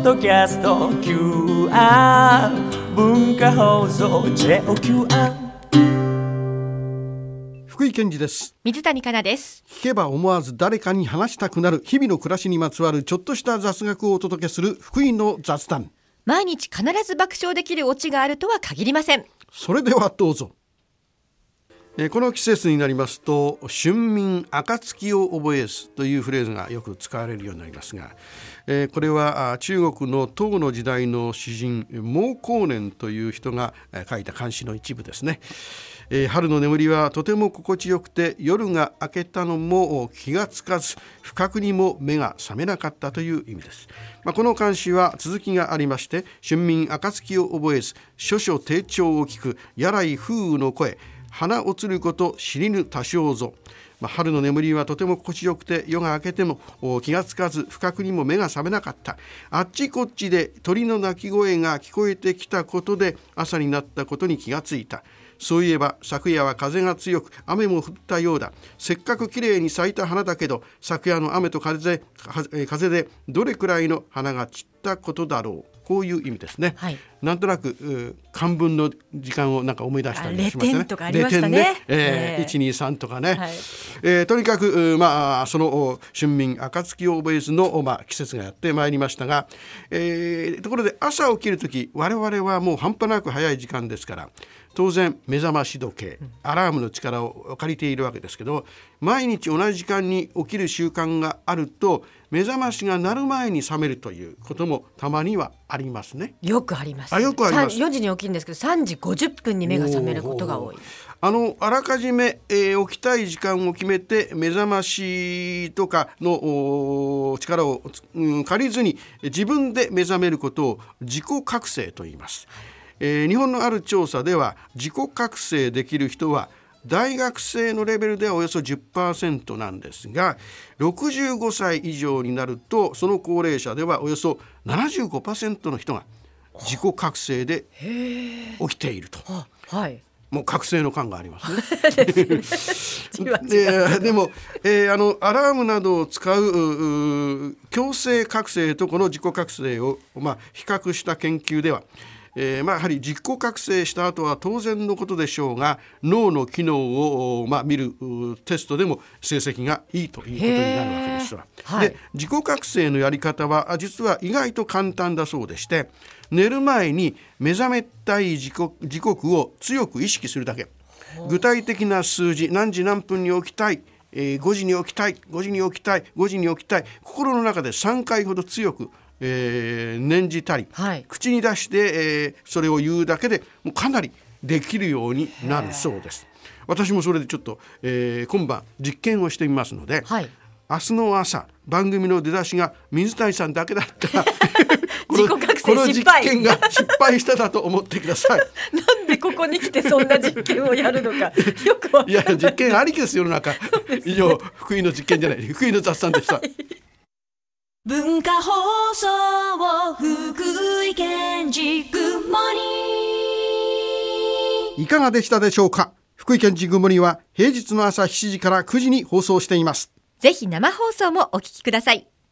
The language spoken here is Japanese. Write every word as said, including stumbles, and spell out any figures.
ドキャスト キューアール 文化放送 ジェーオーキューアール。 福井健二です。 水谷香奈です。 聞けば思わず誰かに話したくなる日々の暮らしにまつわるちょっとした雑学をお届けする福井の雑談。 毎日必ず爆笑できるオチがあるとは限りません。 それではどうぞ。えー、この季節になりますと春眠暁を覚えずというフレーズがよく使われるようになりますが、えー、これは中国の唐の時代の詩人毛後年という人が書いた漢詩の一部ですね。えー、春の眠りはとても心地よくて夜が明けたのも気がつかず不覚にも目が覚めなかったという意味です。まあ、この漢詩は続きがありまして、春眠暁を覚えず諸々低調を聞くやらい風雨の声花落つること知りぬ多少ぞ。まあ、春の眠りはとても心地よくて夜が明けても気がつかず不覚にも目が覚めなかった。あっちこっちで鳥の鳴き声が聞こえてきたことで朝になったことに気がついた。そういえば昨夜は風が強く雨も降ったようだ。せっかくきれいに咲いた花だけど昨夜の雨と風で、風でどれくらいの花が散ったことだろう。こういう意味ですね。はい、なんとなく漢文の時間をなんか思い出したりしましたね。 レ点とかありましたね。 ね、えー、いちにさんとかね。はい、えー、とにかく、まあ、その春眠暁を覚えずの、まあ、季節がやってまいりましたが、えー、ところで朝起きるとき我々はもう半端なく早い時間ですから当然目覚まし時計アラームの力を借りているわけですけど、毎日同じ時間に起きる習慣があると目覚ましが鳴る前に覚めるということもたまにはありますね。 よくあります。 あ、よくあります。 よじに起きるんですけどさんじごじゅっぷんに目が覚めることが多い。 あのあらかじめ、えー、起きたい時間を決めて目覚ましとかの力を、うん、借りずに自分で目覚めることを自己覚醒と言います。えー、日本のある調査では自己覚醒できる人は大学生のレベルではおよそ じゅっパーセント なんですが、ろくじゅうごさい以上になるとその高齢者ではおよそ ななじゅうごパーセント の人が自己覚醒で起きていると。はい、もう覚醒の感がありますね。で, でも、えー、あのアラームなどを使う強制覚醒とこの自己覚醒を、まあ、比較した研究では、えーまあ、やはり自己覚醒した後は当然のことでしょうが脳の機能を、まあ、見るテストでも成績がいいということになるわけですわ。はい、で自己覚醒のやり方は実は意外と簡単だそうでして、寝る前に目覚めたい時刻、時刻を強く意識するだけ。具体的な数字、何時何分に起きたい、えー、ごじに起きたいごじに起きたいごじに起きたい、心の中でさんかいほど強くえー、念じたり、はい、口に出して、えー、それを言うだけでもうかなりできるようになるそうです。私もそれでちょっと、えー、今晩実験をしてみますので、はい、明日の朝番組の出だしが水谷さんだけだったらこの、 自己覚醒失敗この実験が失敗しただと思ってください。 なんでここに来てそんな実験をやるのかよくわかんない。 いや実験ありきです世の中。以上福井の実験じゃない福井の雑談でした。はい、 文化放送福井県ジグモニー。 いかがでしたでしょうか。福井県ジグモニーは平日の朝しちじからくじに放送しています。 ぜひ生放送もお聞きください。